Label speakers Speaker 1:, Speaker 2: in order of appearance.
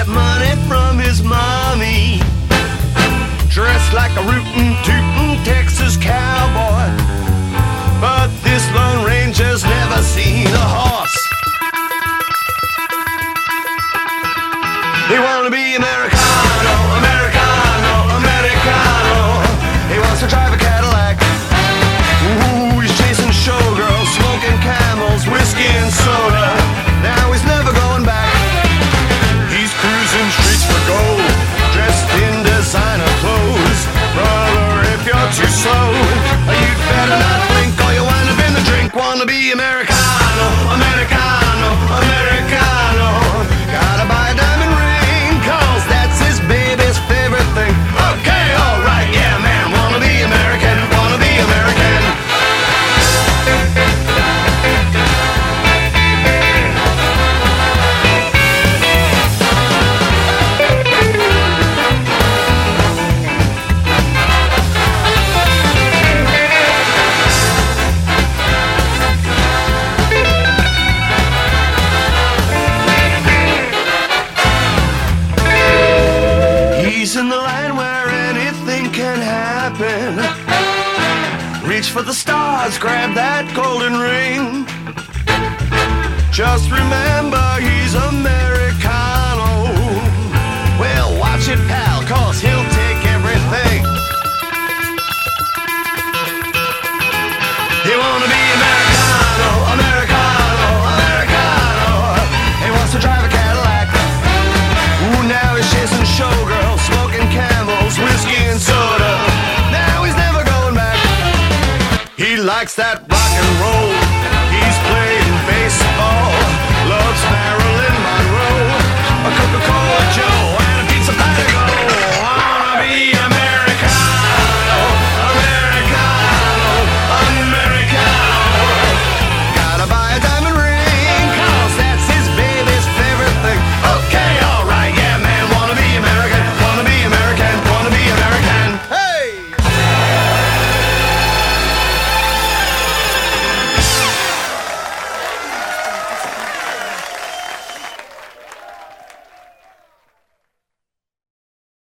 Speaker 1: money from his mommy, dressed like a rootin' tootin' Texas cowboy. But this Lone Ranger's never seen a horse. He wanna be Americano, Americano, Americano. He wants to drive a Cadillac. Ooh, he's chasing showgirls, smoking Camels, whiskey and soda. Now he's never going back. He's cruising streets for gold, dressed in designer clothes. Brother, if you're too slow, you'd better not blink or you'll wind up in the drink. Wanna be Americano, Americano, Americano. Gotta buy a diamond ring, cause that's his baby's favorite thing. Okay, alright, yeah man, wanna be American, wanna be American. He's in the line where anything can happen. Reach for the stars, grab that golden ring. Just remember he's Americano. Well, watch it, pal, cause he'll take everything. He wanna be Americano, Americano, Americano. He wants to drive a Cadillac. Ooh, now he's chasing showgirls, smoking Camels, whiskey and soda. Now he's never going back. He likes that rock and roll,